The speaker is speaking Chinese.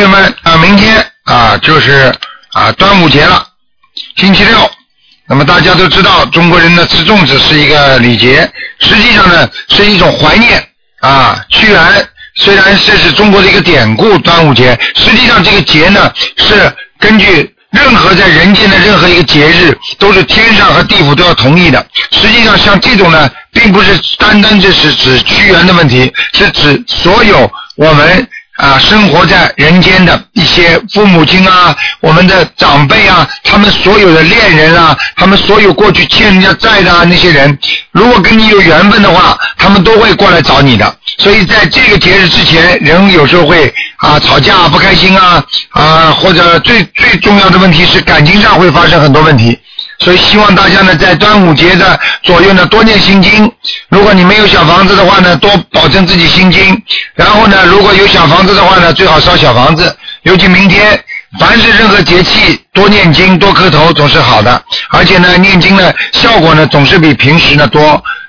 友们明天就是端午节了，星期六。那么大家都知道，中国人呢吃粽子是一个礼节，实际上呢是一种怀念屈原。虽然这是中国的一个典故，端午节，实际上这个节呢是根据任何在人间的任何一个节日，都是天上和地府都要同意的。实际上像这种呢，并不是单单这是指屈原的问题，是指所有我们生活在人间的一些父母亲我们的长辈他们所有的恋人他们所有过去欠人家债的那些人，如果跟你有缘分的话，他们都会过来找你的。所以在这个节日之前，人有时候会吵架不开心或者最重要的问题是感情上会发生很多问题。所以希望大家呢在端午节的左右呢多念心经，如果你没有小房子的话呢，多保证自己心经，然后呢如果有小房子的话呢，最好烧小房子。尤其明天凡是任何节气多念经多磕头总是好的，而且呢念经呢效果呢总是比平时呢多。